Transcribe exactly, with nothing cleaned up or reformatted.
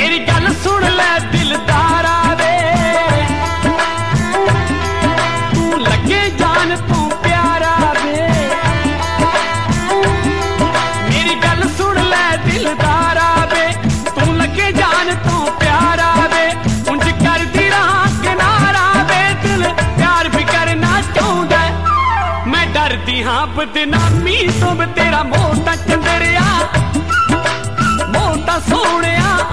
मेरी गल सुन लै दिलदारा वे, तू लगे जान तू प्यारा वे। मेरी गल सुन लै दिलदारा वे, तू लगे जान तू प्यारा वे। उंज करदी रहां किनारा वे, दिल प्यार भी करना चाहुंदा। मैं डरदी हां बदनामी तो तेरा मोटा चंदरिया, मोटा सोहणिया